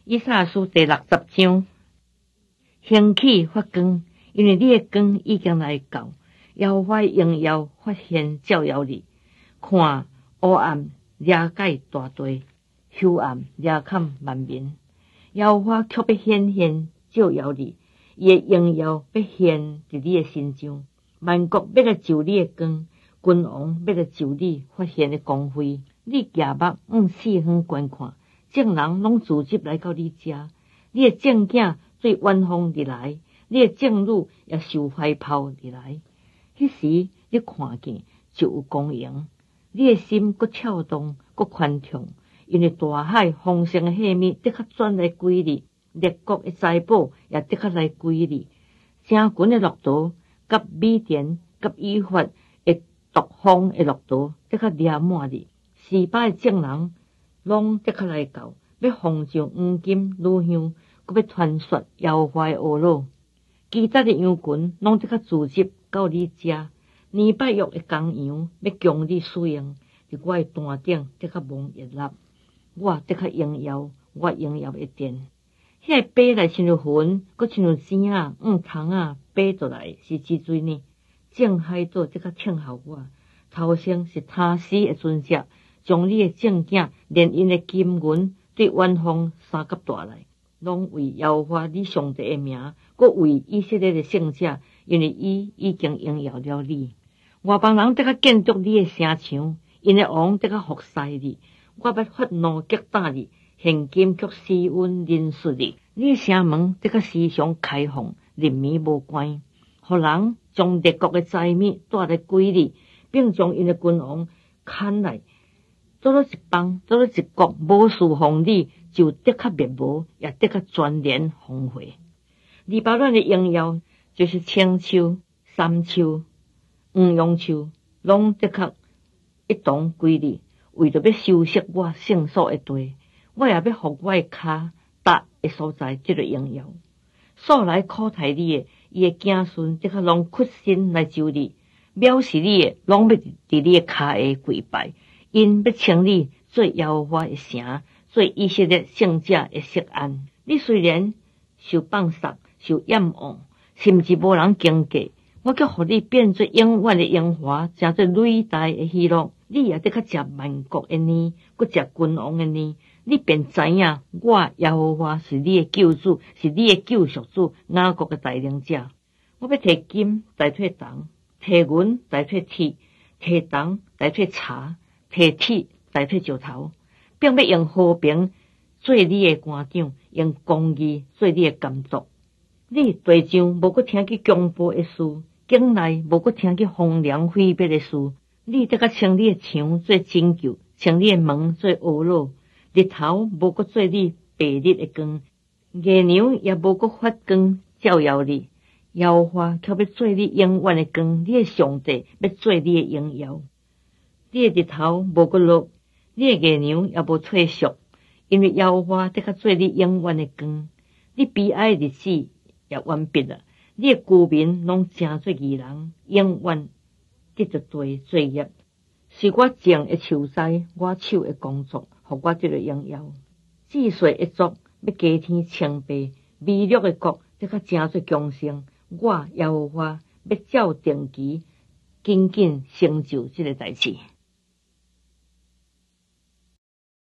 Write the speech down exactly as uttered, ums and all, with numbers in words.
以赛亚书第六十章，兴起发光，因为你的光已经来到，耶和华荣耀发现照耀你。看，黑暗遮盖大地，幽暗遮盖万民。耶和华却要显现照耀你，伊的荣耀要显伫你的身上。万国要来就你的光，君王要来就你发现的光辉。你举目往四方观看，众人拢聚集来到你遮。你的正囝对远方而来，你的正女也受怀抱而来。迄时你看见就有光荣，你的心搁跳动，搁宽敞，因为大海丰盛的器皿的确转来归你，列国的财宝也的确来归你。成群的骆驼，甲米甸，甲以法的毒蜂的骆驼，的确掠满你。四百的众人拢的确来到，要奉上黄金、乳香，搁要传说耶和华的恶路。其他的羊群拢的确聚集到你遮。年八月的公羊要供你使用，伫我的坛顶的确蒙悦纳。我的确荣耀，我荣耀的殿。迄个爬来亲像云，搁亲像星啊、黄虫啊爬倒来，是之水呢？正海岛的确听候我。头先是他死的尊者，将你的正囝连因的金银对远方三甲带来，拢为耶和华你上帝的名，搁为以色列的圣者，因为伊已经荣耀了你。外邦人得较建筑你的城墙，因的王得较服侍你。我要发怒击打你，现今却施恩怜恤你。你的城门得较时常开放，人面无关，互人将列国的财物带来归你，并将因的君王砍来。做了一邦，做了一国，无事奉你，就的确灭无，也的确全然荒废。黎巴嫩的荣耀，就是青树、杉树、黄杨树，拢的确一同归你。为着要修饰我圣所的地，我也要互我的脚踏的所在这个荣耀。素来苦待你的，伊的子孙的确拢屈身来就你，藐视你的，拢要伫你的脚下跪拜。因要称你做耶和华的城，做以色列圣者的锡安。你虽然受放杀、受厌恶，甚至无人敬戒，我却互你变做永远的荣华，成做伟大的喜乐。你也得较食万国的年，搁食君王的年，你便知影我耶和华是你的救主，是你的救赎主，雅各的带领者。我要摕金代替铜，摕银代替铁，摕铜代替茶，摕铁代替石头，并要用和平做你的官长，用公义做你的监督。你地上无搁听见强暴的事，境内无搁听见荒凉毁灭的事。你得甲称你的墙做拯救，称你的门做恶路。日头无搁做你白日的光，月亮也无搁发光照耀你。耶和华却要做你永远的光，你的上帝要做你的荣耀。你的日头无搁落，你的月亮也无退缩，因为耶和华得甲做你永远的光。你悲哀的日子也完毕了，你的居民拢成做义人，永远得着罪罪业。是我种的树栽，我手的工作，互我得着荣耀。智慧一族要加添称卑，美丽的国得甲成做强盛。我耶和华要照定期紧紧成就这个代志。